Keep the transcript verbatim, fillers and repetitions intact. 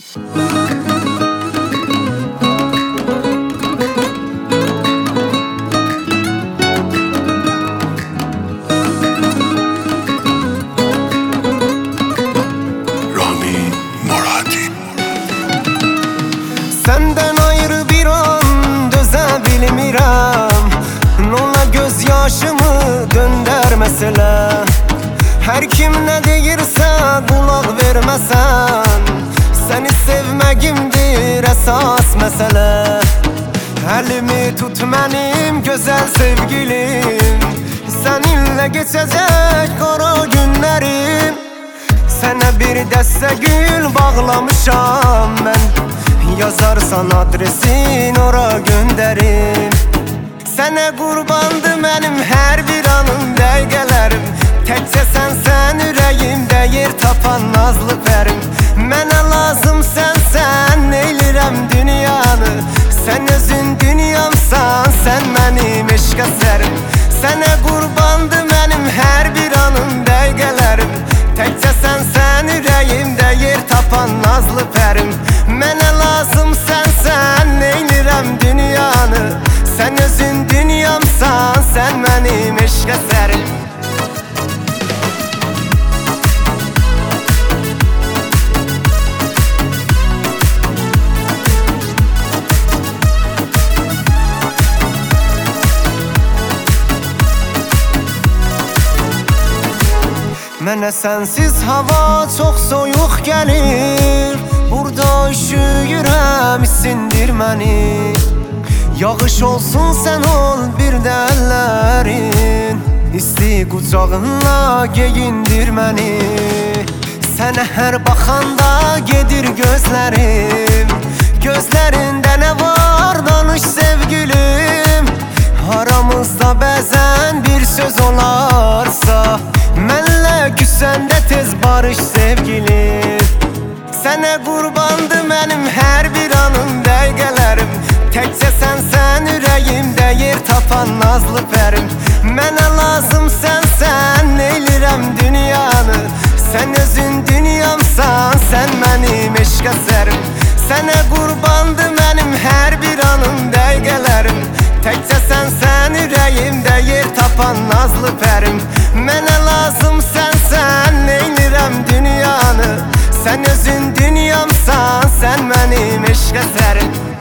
Senden ayrı bir an döze bilmirəm, nola göz yaşımı döndər məsələ. Her kim ne deyirsə qulaq verməsən, səni sevməyimdir əsas məsələ. Əlimi tut mənim gözəl sevgilim, səninlə keçəcək qara günlərim. Sənə bir dəstə gül bağlamışam mən, yazarsan adresin ora göndərim. Sənə qurbandı mənim hər bir anım, dəqiqələrim. Təkcə sənsən ürəyimdə yer tapan nazlı pərim. Mənə lazım sənsən, neylirəm dünyanı. Sən özün dünyamsan, sən mənim eşq əsərim. Sənə qurbandı mənim hər bir anım, dəqiqələrim. Təkcə sənsən ürəyimdə yer tapan nazlı pərim. Mənə lazım sənsən, neylirəm dünyanı. Sən özün dünyamsan, sən mənim eşq əsərim. Mənə sənsiz hava çox soyuq gəlir, burada üşüyürəm, isindir məni. Yağış olsun sən ol bir də əllərin, isti qucağınla geyindir məni. Sənə hər baxanda gedir gözlərim, gözlərində nə var danış sevgilim. Aramızda bəzən bir söz olarsa, mənlə küsəndə tez barış sevgilim. Sənə qurbandı mənim hər bir anım, dəqiqələrim. Təkcə sənsən ürəyimdə yer tapan nazlı pərim. Mənə lazım sənsən, neylirəm dünyanı. Sən özün dünyamsan, sən mənim eşq əsərim. Sənə qurbandı mənim hər bir anım, dəqiqələrim. Təkcə sənsən ürəyimdə yer tapan nazlı pərim. Mənə lazım sənsən, neylirəm dünyanı. Sən özün dünyamsan, sən mənim eşq əsərim.